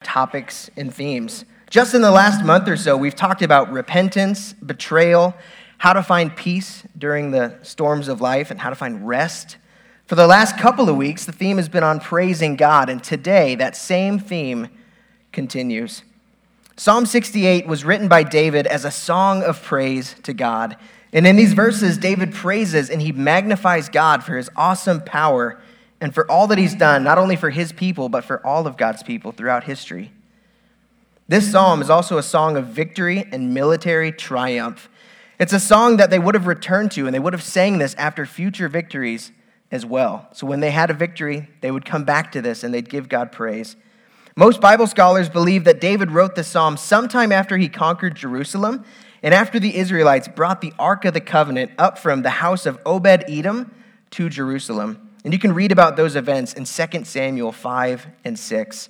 topics and themes. Just in the last month or so, we've talked about repentance, betrayal, how to find peace during the storms of life, and how to find rest. For the last couple of weeks, the theme has been on praising God, and today that same theme continues. Psalm 68 was written by David as a song of praise to God. And in these verses, David praises and he magnifies God for his awesome power and for all that he's done, not only for his people, but for all of God's people throughout history. This psalm is also a song of victory and military triumph. It's a song that they would have returned to, and they would have sang this after future victories as well. So when they had a victory, they would come back to this and they'd give God praise. Most Bible scholars believe that David wrote the psalm sometime after he conquered Jerusalem and after the Israelites brought the Ark of the Covenant up from the house of Obed-Edom to Jerusalem. And you can read about those events in 2 Samuel 5 and 6.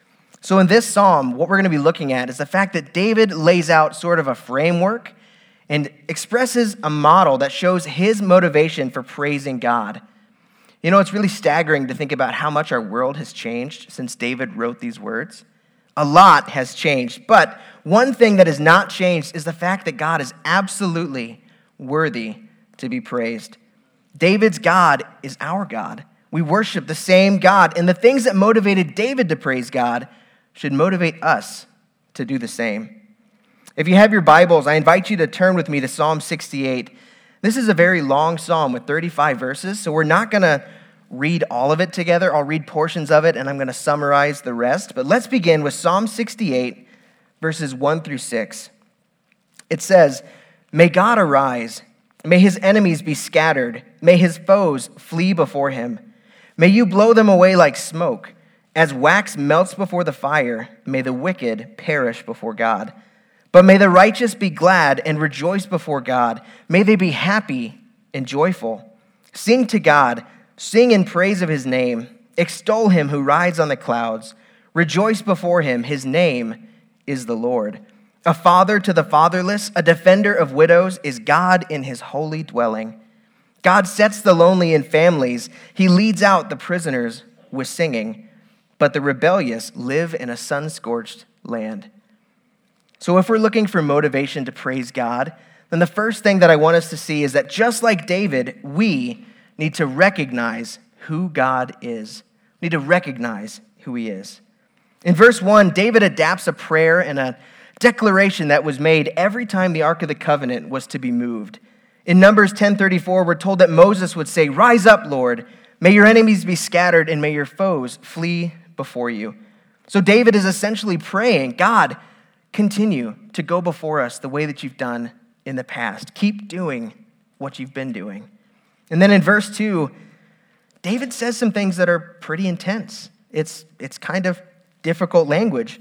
So in this psalm, what we're going to be looking at is the fact that David lays out sort of a framework and expresses a model that shows his motivation for praising God. You know, it's really staggering to think about how much our world has changed since David wrote these words. A lot has changed, but one thing that has not changed is the fact that God is absolutely worthy to be praised. David's God is our God. We worship the same God, and the things that motivated David to praise God should motivate us to do the same. If you have your Bibles, I invite you to turn with me to Psalm 68. This is a very long psalm with 35 verses, so we're not going to read all of it together. I'll read portions of it, and I'm going to summarize the rest. But let's begin with Psalm 68, verses 1 through 6. It says, "May God arise. May his enemies be scattered. May his foes flee before him. May you blow them away like smoke. As wax melts before the fire, may the wicked perish before God. But may the righteous be glad and rejoice before God. May they be happy and joyful. Sing to God. Sing in praise of his name. Extol him who rides on the clouds. Rejoice before him. His name is the Lord. A father to the fatherless, a defender of widows is God in his holy dwelling. God sets the lonely in families. He leads out the prisoners with singing. But the rebellious live in a sun-scorched land." So if we're looking for motivation to praise God, then the first thing that I want us to see is that just like David, we need to recognize who God is. We need to recognize who he is. In verse 1, David adapts a prayer and a declaration that was made every time the Ark of the Covenant was to be moved. In Numbers 10:34, we're told that Moses would say, "Rise up, Lord. May your enemies be scattered and may your foes flee before you." So David is essentially praying, God, continue to go before us the way that you've done in the past. Keep doing what you've been doing. And then in verse 2, David says some things that are pretty intense. It's kind of difficult language.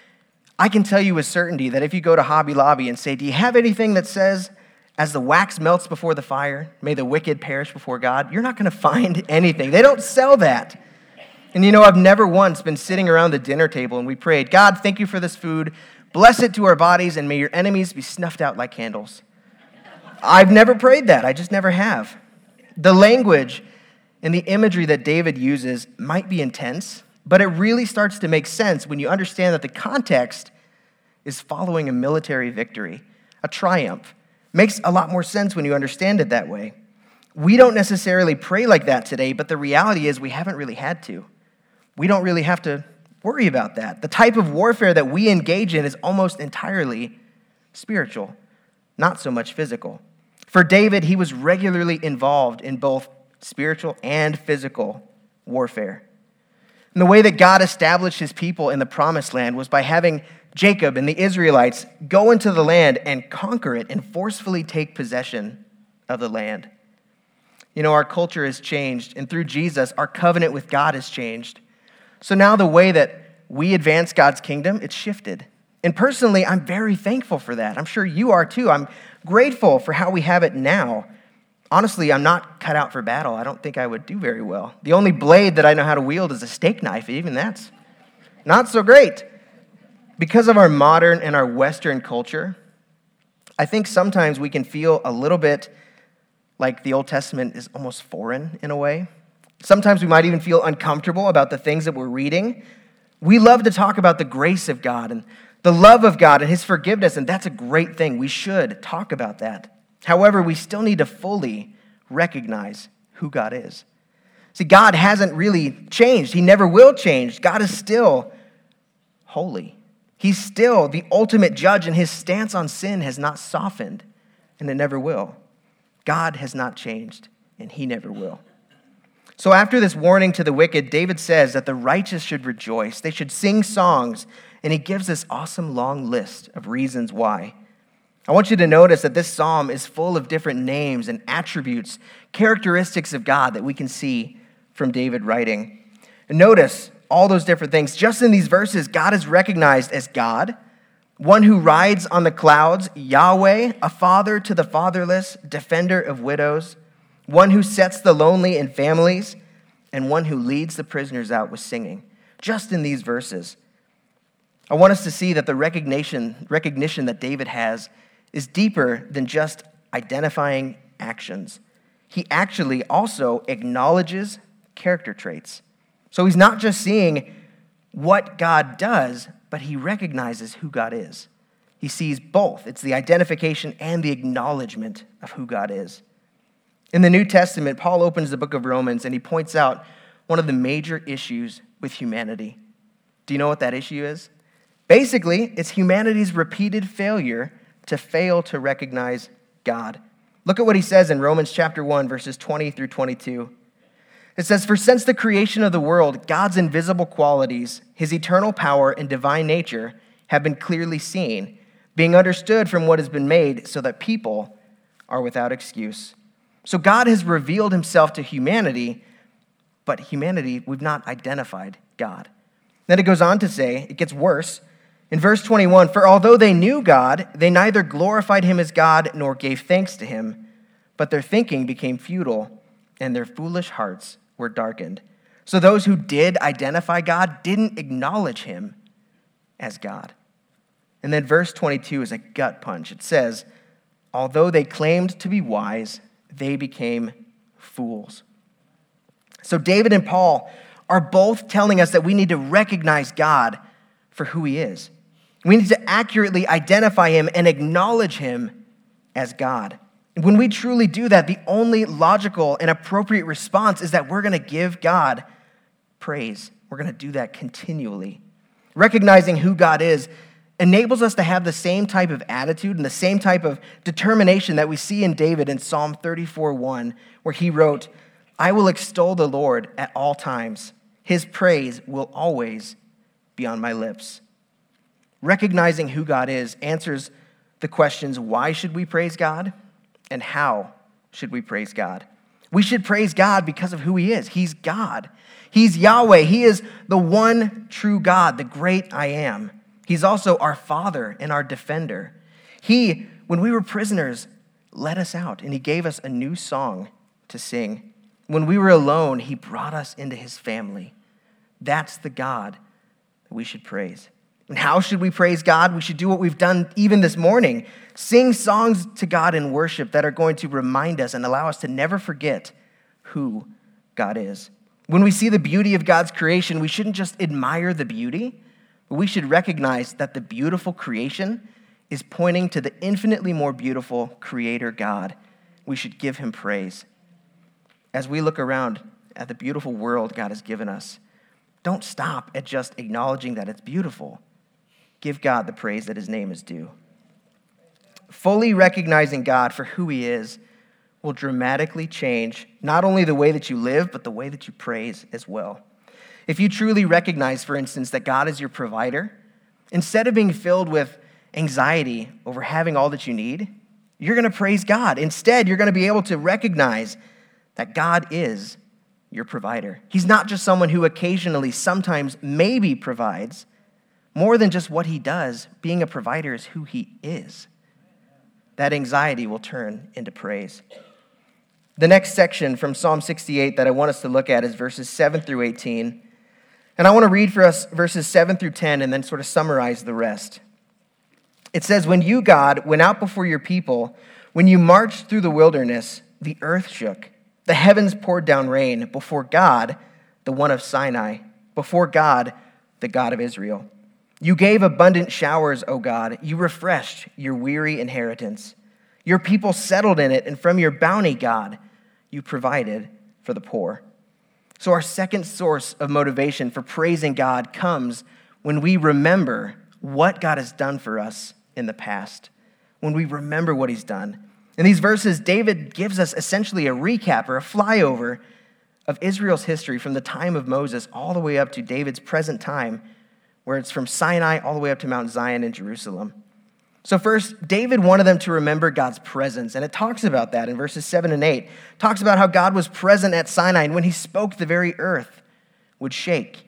I can tell you with certainty that if you go to Hobby Lobby and say, "Do you have anything that says, as the wax melts before the fire, may the wicked perish before God?" You're not going to find anything. They don't sell that. And you know, I've never once been sitting around the dinner table and we prayed, "God, thank you for this food. Bless it to our bodies, and may your enemies be snuffed out like candles." I've never prayed that. I just never have. The language and the imagery that David uses might be intense, but it really starts to make sense when you understand that the context is following a military victory, a triumph. Makes a lot more sense when you understand it that way. We don't necessarily pray like that today, but the reality is we haven't really had to. We don't really have to worry about that. The type of warfare that we engage in is almost entirely spiritual, not so much physical. For David, he was regularly involved in both spiritual and physical warfare. And the way that God established his people in the promised land was by having Jacob and the Israelites go into the land and conquer it and forcefully take possession of the land. You know, our culture has changed, and through Jesus, our covenant with God has changed. So now the way that we advance God's kingdom, it's shifted. And personally, I'm very thankful for that. I'm sure you are too. I'm grateful for how we have it now. Honestly, I'm not cut out for battle. I don't think I would do very well. The only blade that I know how to wield is a steak knife. Even that's not so great. Because of our modern and our Western culture, I think sometimes we can feel a little bit like the Old Testament is almost foreign in a way. Sometimes we might even feel uncomfortable about the things that we're reading. We love to talk about the grace of God and the love of God and his forgiveness, and that's a great thing. We should talk about that. However, we still need to fully recognize who God is. See, God hasn't really changed. He never will change. God is still holy. He's still the ultimate judge, and his stance on sin has not softened, and it never will. God has not changed, and he never will. So after this warning to the wicked, David says that the righteous should rejoice. They should sing songs, and he gives this awesome long list of reasons why. I want you to notice that this psalm is full of different names and attributes, characteristics of God that we can see from David writing. And notice all those different things. Just in these verses, God is recognized as God, one who rides on the clouds, Yahweh, a father to the fatherless, defender of widows, one who sets the lonely in families, and one who leads the prisoners out with singing. Just in these verses. I want us to see that the recognition that David has is deeper than just identifying actions. He actually also acknowledges character traits. So he's not just seeing what God does, but he recognizes who God is. He sees both. It's the identification and the acknowledgement of who God is. In the New Testament, Paul opens the book of Romans and he points out one of the major issues with humanity. Do you know what that issue is? Basically, it's humanity's repeated failure to recognize God. Look at what he says in Romans chapter 1, verses 20 through 22. It says, "For since the creation of the world, God's invisible qualities, his eternal power and divine nature have been clearly seen, being understood from what has been made, so that people are without excuse." So God has revealed himself to humanity, but humanity, we've not identified God. Then it goes on to say, it gets worse. In verse 21, "For although they knew God, they neither glorified him as God nor gave thanks to him, but their thinking became futile, and their foolish hearts were darkened." So those who did identify God didn't acknowledge him as God. And then verse 22 is a gut punch. It says, "Although they claimed to be wise, they became fools." So David and Paul are both telling us that we need to recognize God for who he is. We need to accurately identify him and acknowledge him as God. When we truly do that, the only logical and appropriate response is that we're going to give God praise. We're going to do that continually. Recognizing who God is enables us to have the same type of attitude and the same type of determination that we see in David in Psalm 34:1, where he wrote, "I will extol the Lord at all times. His praise will always be on my lips." Recognizing who God is answers the questions, why should we praise God? And how should we praise God? We should praise God because of who he is. He's God. He's Yahweh. He is the one true God, the great I am. He's also our Father and our defender. He, when we were prisoners, let us out, and he gave us a new song to sing. When we were alone, he brought us into his family. That's the God that we should praise. And how should we praise God? We should do what we've done even this morning. Sing songs to God in worship that are going to remind us and allow us to never forget who God is. When we see the beauty of God's creation, we shouldn't just admire the beauty, but we should recognize that the beautiful creation is pointing to the infinitely more beautiful Creator God. We should give him praise. As we look around at the beautiful world God has given us, don't stop at just acknowledging that it's beautiful. Give God the praise that his name is due. Fully recognizing God for who he is will dramatically change not only the way that you live, but the way that you praise as well. If you truly recognize, for instance, that God is your provider, instead of being filled with anxiety over having all that you need, you're going to praise God. Instead, you're going to be able to recognize that God is your provider. He's not just someone who occasionally, sometimes, maybe provides. More than just what he does, being a provider is who he is. That anxiety will turn into praise. The next section from Psalm 68 that I want us to look at is verses 7 through 18. And I want to read for us verses 7 through 10 and then sort of summarize the rest. It says, "When you, God, went out before your people, when you marched through the wilderness, the earth shook. The heavens poured down rain before God, the one of Sinai, before God, the God of Israel. You gave abundant showers, O God. You refreshed your weary inheritance. Your people settled in it, and from your bounty, God, you provided for the poor. So our second source of motivation for praising God comes when we remember what God has done for us in the past, when we remember what he's done. In these verses, David gives us essentially a recap or a flyover of Israel's history from the time of Moses all the way up to David's present time, where it's from Sinai all the way up to Mount Zion in Jerusalem. So first, David wanted them to remember God's presence, and it talks about that in verses 7 and 8. It talks about how God was present at Sinai, and when he spoke, the very earth would shake.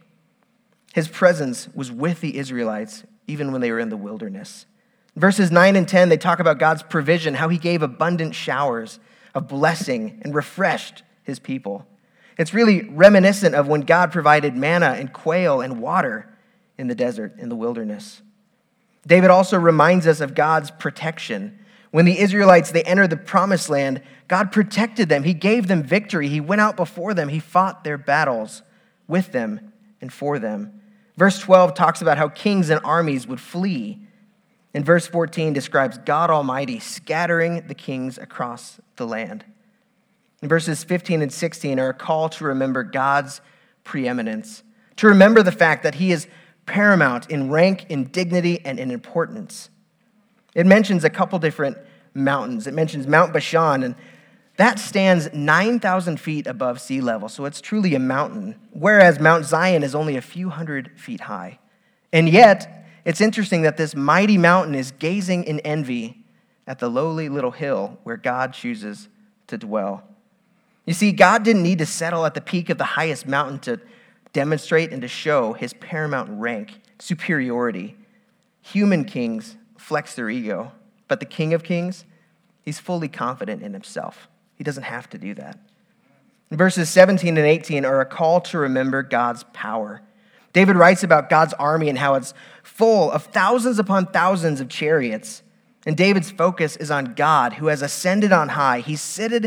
His presence was with the Israelites, even when they were in the wilderness. Verses 9 and 10, they talk about God's provision, how he gave abundant showers of blessing and refreshed his people. It's really reminiscent of when God provided manna and quail and water in the desert, in the wilderness. David also reminds us of God's protection. When the Israelites, they entered the promised land, God protected them. He gave them victory. He went out before them. He fought their battles with them and for them. Verse 12 talks about how kings and armies would flee. And verse 14 describes God Almighty scattering the kings across the land. And verses 15 and 16 are a call to remember God's preeminence, to remember the fact that he is paramount in rank, in dignity, and in importance. It mentions a couple different mountains. It mentions Mount Bashan, and that stands 9,000 feet above sea level, so it's truly a mountain, whereas Mount Zion is only a few hundred feet high. And yet, it's interesting that this mighty mountain is gazing in envy at the lowly little hill where God chooses to dwell. You see, God didn't need to settle at the peak of the highest mountain to demonstrate and to show his paramount rank, superiority. Human kings flex their ego, but the King of Kings, he's fully confident in himself. He doesn't have to do that. Verses 17 and 18 are a call to remember God's power. David writes about God's army and how it's full of thousands upon thousands of chariots. And David's focus is on God, who has ascended on high. He's seated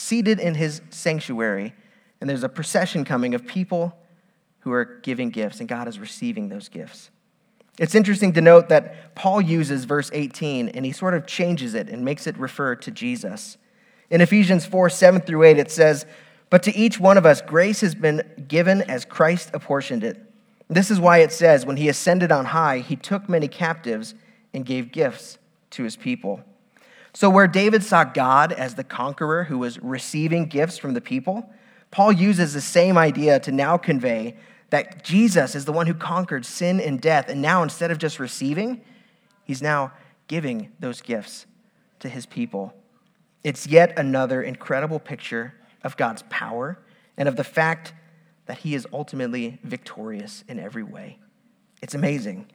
in his sanctuary, and there's a procession coming of people who are giving gifts, and God is receiving those gifts. It's interesting to note that Paul uses verse 18, and he sort of changes it and makes it refer to Jesus. In Ephesians 4, 7 through 8, it says, "But to each one of us grace has been given as Christ apportioned it. This is why it says, when he ascended on high, he took many captives and gave gifts to his people." So where David saw God as the conqueror who was receiving gifts from the people, Paul uses the same idea to now convey that Jesus is the one who conquered sin and death, and now instead of just receiving, he's now giving those gifts to his people. It's yet another incredible picture of God's power and of the fact that he is ultimately victorious in every way. It's amazing.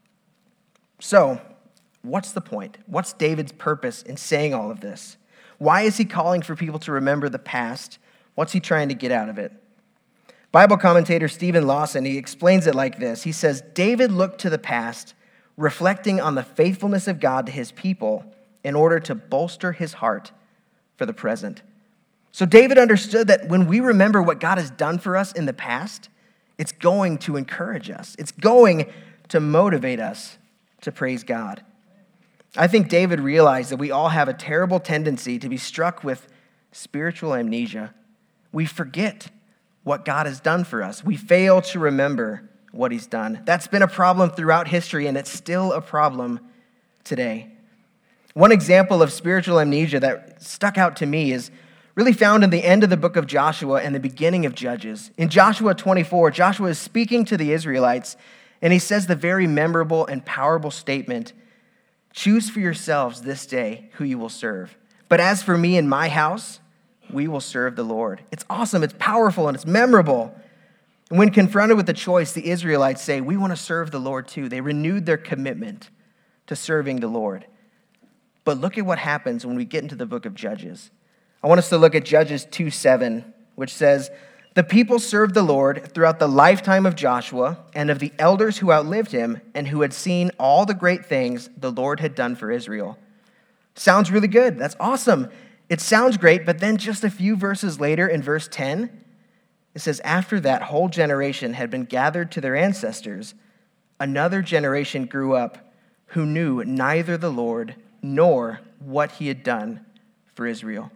So, what's the point? What's David's purpose in saying all of this? Why is he calling for people to remember the past? What's he trying to get out of it? Bible commentator Stephen Lawson, he explains it like this. He says, David looked to the past, reflecting on the faithfulness of God to his people in order to bolster his heart for the present. So David understood that when we remember what God has done for us in the past, it's going to encourage us. It's going to motivate us to praise God. I think David realized that we all have a terrible tendency to be struck with spiritual amnesia. We forget what God has done for us. We fail to remember what he's done. That's been a problem throughout history, and it's still a problem today. One example of spiritual amnesia that stuck out to me is really found in the end of the book of Joshua and the beginning of Judges. In Joshua 24, Joshua is speaking to the Israelites, and he says the very memorable and powerful statement, "Choose for yourselves this day who you will serve. But as for me and my house, we will serve the Lord." It's awesome, it's powerful, and it's memorable. And when confronted with the choice, the Israelites say, we want to serve the Lord too. They renewed their commitment to serving the Lord. But look at what happens when we get into the book of Judges. I want us to look at Judges 2:7, which says, "The people served the Lord throughout the lifetime of Joshua and of the elders who outlived him and who had seen all the great things the Lord had done for Israel." Sounds really good. That's awesome. It sounds great, but then just a few verses later in verse 10, It says, after that whole generation had been gathered to their ancestors, another generation grew up who knew neither the Lord nor what he had done for Israel.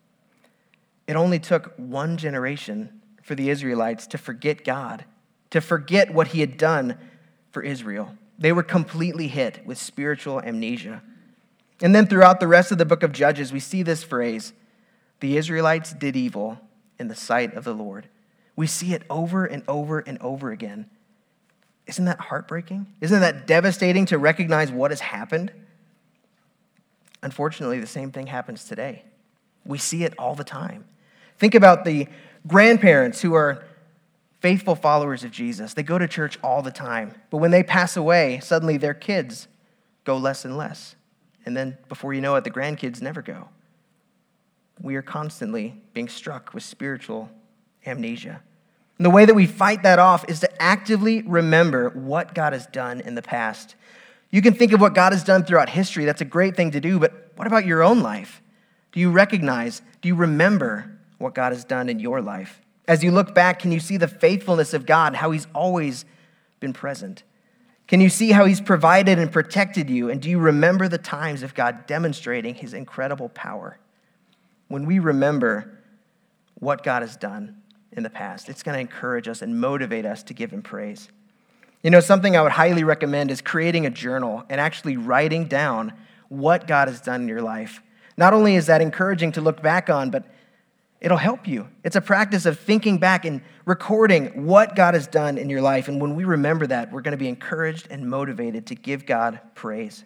It only took one generation for the Israelites to forget God, to forget what he had done for Israel. They were completely hit with spiritual amnesia. And then throughout the rest of the book of Judges, we see this phrase, the Israelites did evil in the sight of the Lord. We see it over and over and over again. Isn't that heartbreaking? Isn't that devastating to recognize what has happened? Unfortunately, the same thing happens today. We see it all the time. Think about the grandparents who are faithful followers of Jesus. They go to church all the time. But when they pass away, suddenly their kids go less and less. And then before you know it, the grandkids never go. We are constantly being struck with spiritual amnesia. And the way that we fight that off is to actively remember what God has done in the past. You can think of what God has done throughout history. That's a great thing to do. But what about your own life? Do you remember what God has done in your life? As you look back, can you see the faithfulness of God, how he's always been present? Can you see how he's provided and protected you? And do you remember the times of God demonstrating his incredible power? When we remember what God has done in the past, it's going to encourage us and motivate us to give him praise. You know, something I would highly recommend is creating a journal and actually writing down what God has done in your life. Not only is that encouraging to look back on, but it'll help you. It's a practice of thinking back and recording what God has done in your life. And when we remember that, we're going to be encouraged and motivated to give God praise.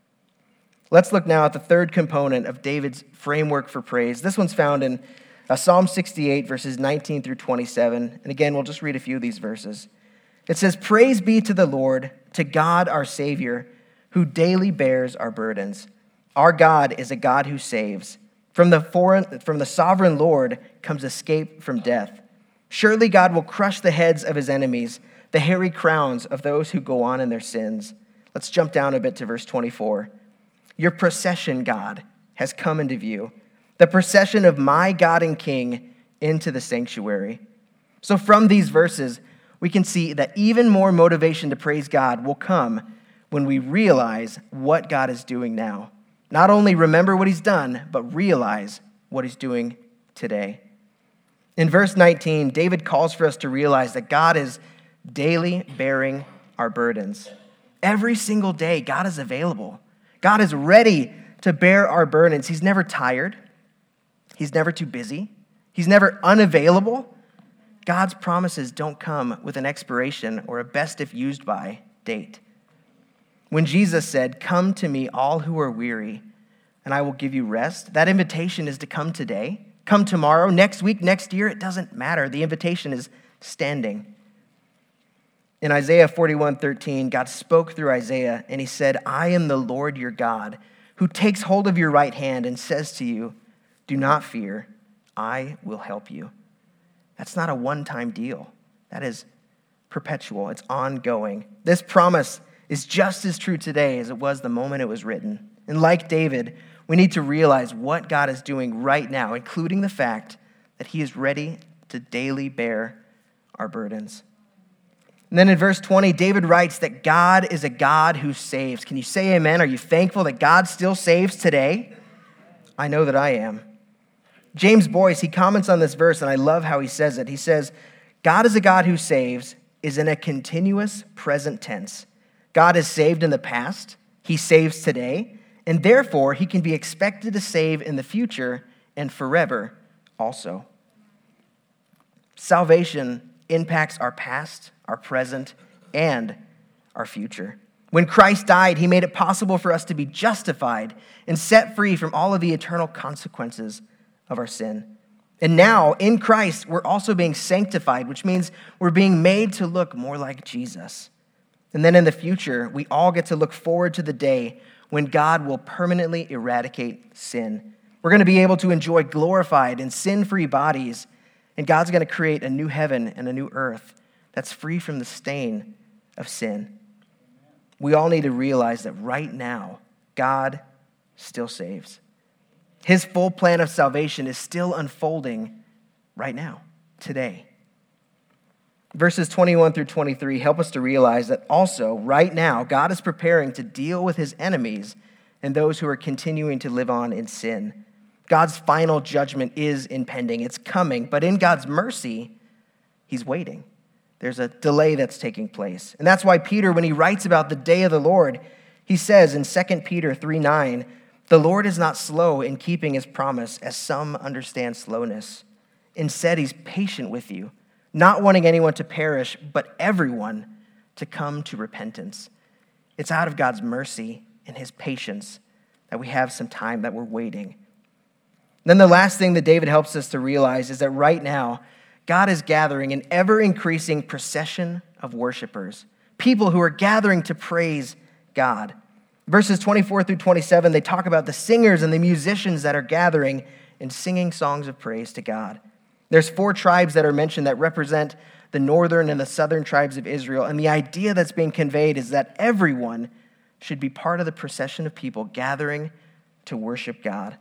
Let's look now at the third component of David's framework for praise. This one's found in Psalm 68, verses 19 through 27. And again, we'll just read a few of these verses. It says, "Praise be to the Lord, to God our Savior, who daily bears our burdens. Our God is a God who saves. From the sovereign Lord comes escape from death. Surely God will crush the heads of his enemies, the hairy crowns of those who go on in their sins." Let's jump down a bit to verse 24. "Your procession, God, has come into view, the procession of my God and King into the sanctuary." So from these verses, we can see that even more motivation to praise God will come when we realize what God is doing now. Not only remember what he's done, but realize what he's doing today. In verse 19, David calls for us to realize that God is daily bearing our burdens. Every single day, God is available. God is ready to bear our burdens. He's never tired. He's never too busy. He's never unavailable. God's promises don't come with an expiration or a best if used by date. When Jesus said, "Come to me, all who are weary, and I will give you rest," that invitation is to come today, come tomorrow, next week, next year. It doesn't matter. The invitation is standing. In Isaiah 41:13, God spoke through Isaiah, and he said, "I am the Lord your God, who takes hold of your right hand and says to you, 'Do not fear, I will help you.'" That's not a one-time deal. That is perpetual. It's ongoing. This promise is just as true today as it was the moment it was written. And like David, we need to realize what God is doing right now, including the fact that he is ready to daily bear our burdens. And then in verse 20, David writes that God is a God who saves. Can you say amen? Are you thankful that God still saves today? I know that I am. James Boyce, he comments on this verse, and I love how he says it. He says, "God is a God who saves is in a continuous present tense. God has saved in the past, he saves today, and therefore he can be expected to save in the future and forever also." Salvation impacts our past, our present, and our future. When Christ died, he made it possible for us to be justified and set free from all of the eternal consequences of our sin. And now, in Christ, we're also being sanctified, which means we're being made to look more like Jesus. And then in the future, we all get to look forward to the day when God will permanently eradicate sin. We're going to be able to enjoy glorified and sin-free bodies, and God's going to create a new heaven and a new earth that's free from the stain of sin. We all need to realize that right now, God still saves. His full plan of salvation is still unfolding right now, today. Verses 21 through 23 help us to realize that also, right now, God is preparing to deal with his enemies and those who are continuing to live on in sin. God's final judgment is impending. It's coming. But in God's mercy, he's waiting. There's a delay that's taking place. And that's why Peter, when he writes about the day of the Lord, he says in 2 Peter 3:9, "The Lord is not slow in keeping his promise, as some understand slowness. Instead, he's patient with you, not wanting anyone to perish, but everyone to come to repentance." It's out of God's mercy and his patience that we have some time, that we're waiting. Then the last thing that David helps us to realize is that right now, God is gathering an ever-increasing procession of worshipers, people who are gathering to praise God. Verses 24 through 27, they talk about the singers and the musicians that are gathering and singing songs of praise to God. There's 4 tribes that are mentioned that represent the northern and the southern tribes of Israel, and the idea that's being conveyed is that everyone should be part of the procession of people gathering to worship God.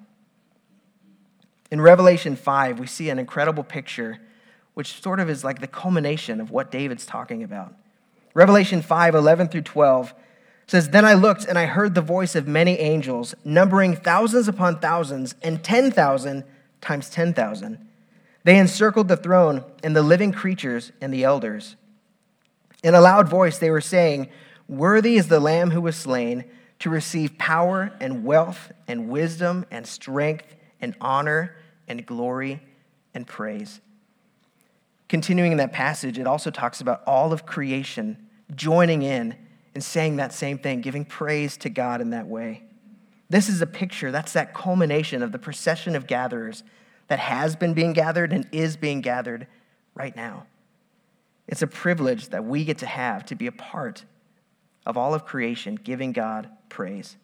In Revelation 5, we see an incredible picture which sort of is like the culmination of what David's talking about. Revelation 5:11 through 12 says, "Then I looked and I heard the voice of many angels, numbering thousands upon thousands and 10,000 times 10,000. They encircled the throne and the living creatures and the elders. In a loud voice they were saying, 'Worthy is the Lamb who was slain to receive power and wealth and wisdom and strength and honor and glory and praise.'" Continuing in that passage, it also talks about all of creation joining in and saying that same thing, giving praise to God in that way. This is a picture, that's that culmination of the procession of gatherers that has been being gathered and is being gathered right now. It's a privilege that we get to have to be a part of all of creation, giving God praise.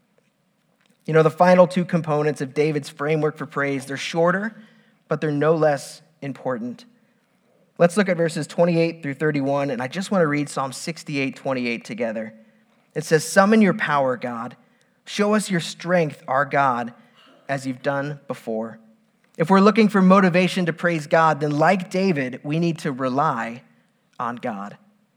You know, the final 2 components of David's framework for praise, they're shorter, but they're no less important. Let's look at verses 28 through 31, and I just want to read Psalm 68:28 together. It says, "Summon your power, God. Show us your strength, our God, as you've done before." If we're looking for motivation to praise God, then like David, we need to rely on God.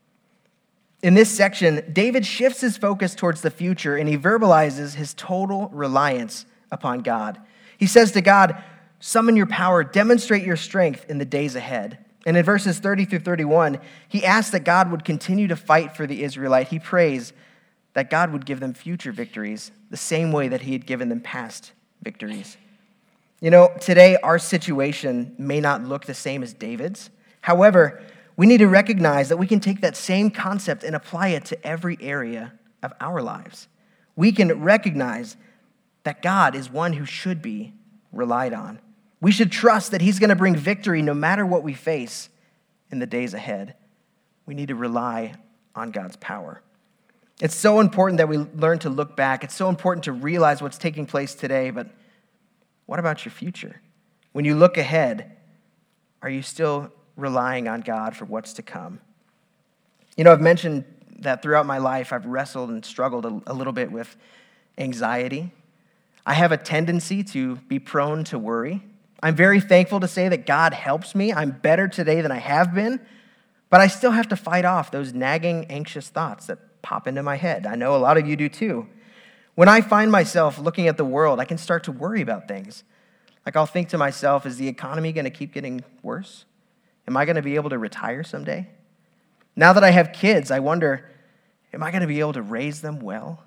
In this section, David shifts his focus towards the future, and he verbalizes his total reliance upon God. He says to God, "Summon your power, demonstrate your strength in the days ahead." And in verses 30 through 31, he asks that God would continue to fight for the Israelite. He prays that God would give them future victories the same way that he had given them past victories. You know, today our situation may not look the same as David's. However, we need to recognize that we can take that same concept and apply it to every area of our lives. We can recognize that God is one who should be relied on. We should trust that he's going to bring victory no matter what we face in the days ahead. We need to rely on God's power. It's so important that we learn to look back. It's so important to realize what's taking place today, but what about your future? When you look ahead, are you still relying on God for what's to come? You know, I've mentioned that throughout my life, I've wrestled and struggled a little bit with anxiety. I have a tendency to be prone to worry. I'm very thankful to say that God helps me. I'm better today than I have been, but I still have to fight off those nagging, anxious thoughts that pop into my head. I know a lot of you do too. When I find myself looking at the world, I can start to worry about things. Like I'll think to myself, is the economy going to keep getting worse? Am I going to be able to retire someday? Now that I have kids, I wonder, am I going to be able to raise them well?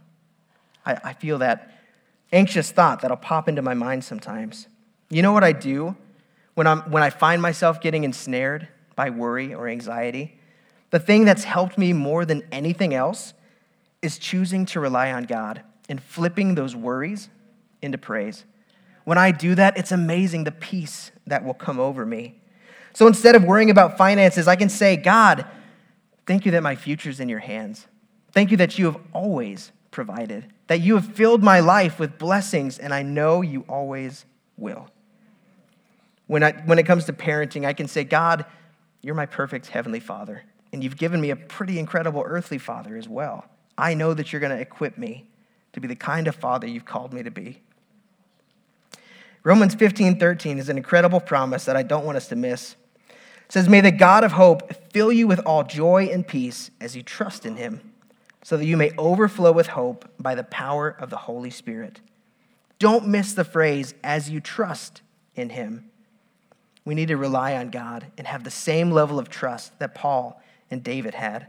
I feel that anxious thought that'll pop into my mind sometimes. You know what I do when I find myself getting ensnared by worry or anxiety? The thing that's helped me more than anything else is choosing to rely on God and flipping those worries into praise. When I do that, it's amazing the peace that will come over me. So instead of worrying about finances, I can say, God, thank you that my future's in your hands. Thank you that you have always provided, that you have filled my life with blessings, and I know you always will. When it comes to parenting, I can say, God, you're my perfect heavenly Father, and you've given me a pretty incredible earthly father as well. I know that you're going to equip me to be the kind of father you've called me to be. Romans 15:13 is an incredible promise that I don't want us to miss. It It says, may the God of hope fill you with all joy and peace as you trust in him, so that you may overflow with hope by the power of the Holy Spirit. Don't miss the phrase, as you trust in him. We need to rely on God and have the same level of trust that Paul and David had.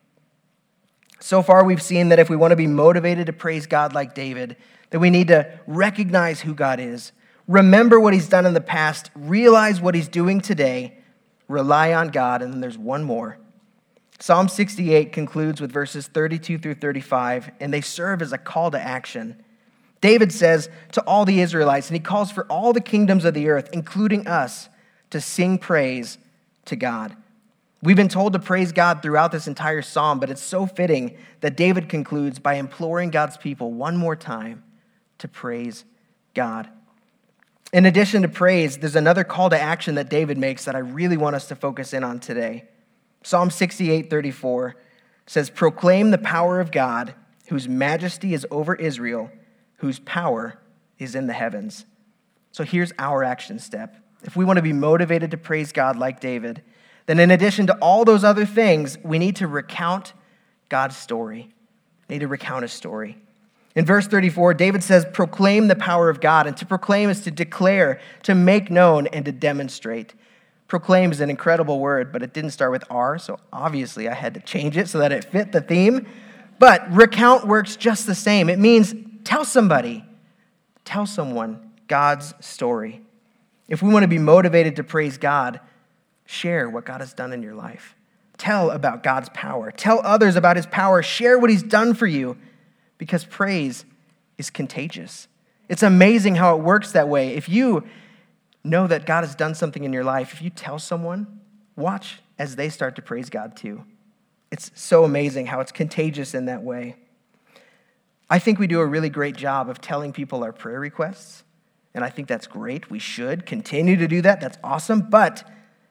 So far, we've seen that if we want to be motivated to praise God like David, that we need to recognize who God is, remember what he's done in the past, realize what he's doing today, rely on God, and then there's one more. Psalm 68 concludes with verses 32 through 35, and they serve as a call to action. David says to all the Israelites, and he calls for all the kingdoms of the earth, including us, to sing praise to God. We've been told to praise God throughout this entire psalm, but it's so fitting that David concludes by imploring God's people one more time to praise God. In addition to praise, there's another call to action that David makes that I really want us to focus in on today. Psalm 68:34 says, proclaim the power of God, whose majesty is over Israel, whose power is in the heavens. So here's our action step. If we want to be motivated to praise God like David, then in addition to all those other things, we need to recount God's story. We need to recount his story. In verse 34, David says, proclaim the power of God. And to proclaim is to declare, to make known, and to demonstrate. Proclaim is an incredible word, but it didn't start with R, so obviously I had to change it so that it fit the theme. But recount works just the same. It means tell somebody, tell someone God's story. If we want to be motivated to praise God, share what God has done in your life. Tell about God's power. Tell others about his power. Share what he's done for you, because praise is contagious. It's amazing how it works that way. If you know that God has done something in your life, if you tell someone, watch as they start to praise God too. It's so amazing how it's contagious in that way. I think we do a really great job of telling people our prayer requests, and I think that's great. We should continue to do that. That's awesome. But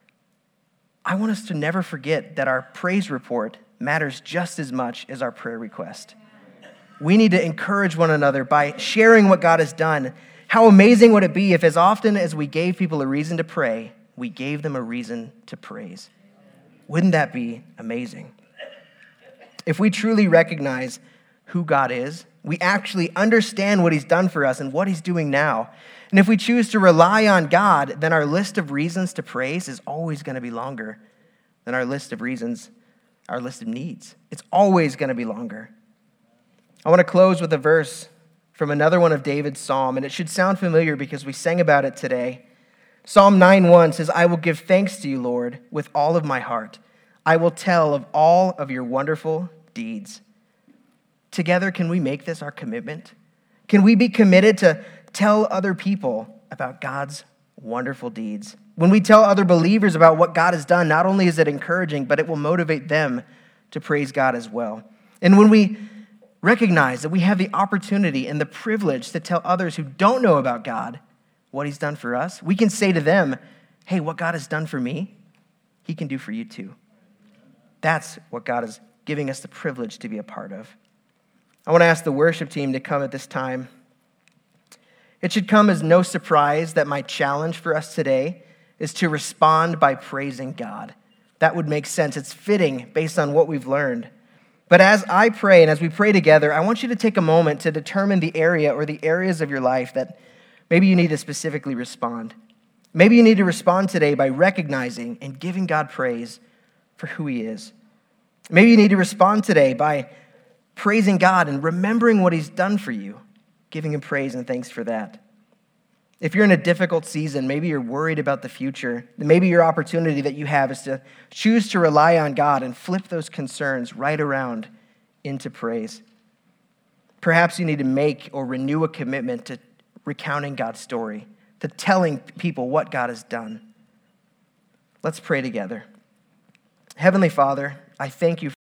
I want us to never forget that our praise report matters just as much as our prayer request. We need to encourage one another by sharing what God has done. How amazing would it be if as often as we gave people a reason to pray, we gave them a reason to praise? Wouldn't that be amazing? If we truly recognize who God is, we actually understand what he's done for us and what he's doing now. And if we choose to rely on God, then our list of reasons to praise is always going to be longer than our list of reasons, our list of needs. It's always going to be longer. I want to close with a verse from another one of David's psalm, and it should sound familiar because we sang about it today. Psalm 9:1 says, I will give thanks to you, Lord, with all of my heart. I will tell of all of your wonderful deeds. Together, can we make this our commitment? Can we be committed to tell other people about God's wonderful deeds? When we tell other believers about what God has done, not only is it encouraging, but it will motivate them to praise God as well. And when we recognize that we have the opportunity and the privilege to tell others who don't know about God what he's done for us, we can say to them, hey, what God has done for me, he can do for you too. That's what God is giving us the privilege to be a part of. I want to ask the worship team to come at this time. It should come as no surprise that my challenge for us today is to respond by praising God. That would make sense. It's fitting based on what we've learned. But as I pray and as we pray together, I want you to take a moment to determine the area or the areas of your life that maybe you need to specifically respond. Maybe you need to respond today by recognizing and giving God praise for who he is. Maybe you need to respond today by praising God and remembering what he's done for you, giving him praise and thanks for that. If you're in a difficult season, maybe you're worried about the future, maybe your opportunity that you have is to choose to rely on God and flip those concerns right around into praise. Perhaps you need to make or renew a commitment to recounting God's story, to telling people what God has done. Let's pray together. Heavenly Father, I thank you